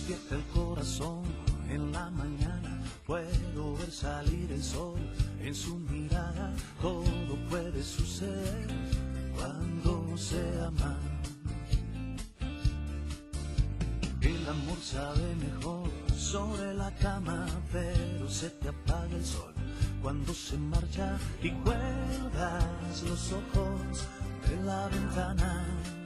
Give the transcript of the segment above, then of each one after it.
despierta el corazón en la mañana, puedo ver salir el sol en su mirada. Todo puede suceder cuando se ama. El amor sabe mejor sobre la cama, pero se te apaga el sol cuando se marcha y cuelgas los ojos de la ventana.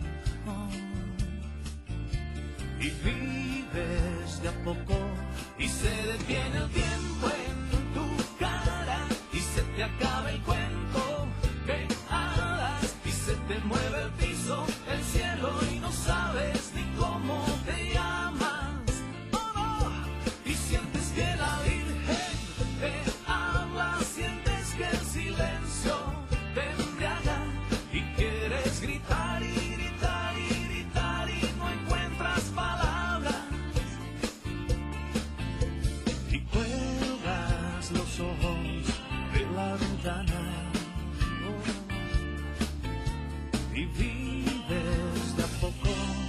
Y vives de a poco y se detiene el tiempo en tu cara y se te acaba el cuento de hadas y se te mueve el piso, el cielo y no sabes ni cómo te llamas. Oh, no. Y sientes que la Virgen te habla, sientes que el silencio te embriaga y quieres gritar y gritar y gritar y no encuentras palabras y cuelgas los ojos de la ventana. Oh. Y vives de a poco.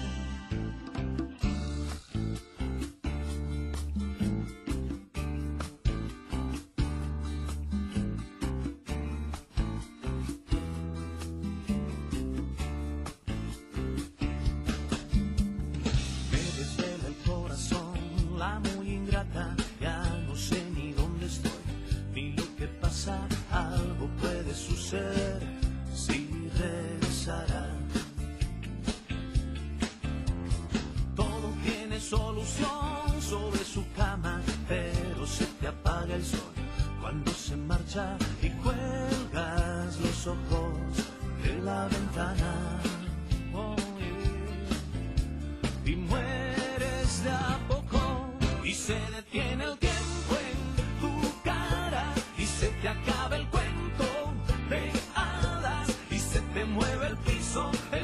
La muy ingrata, ya no sé ni dónde estoy, ni lo que pasa, algo puede suceder si regresará. Todo tiene solución sobre su cama, pero se te apaga el sol cuando se marcha y cuelgas los ojos de la ventana. Oh, yeah. Y mueres de a poco. Y se detiene el tiempo en tu cara y se te acaba el cuento de hadas y se te mueve el piso.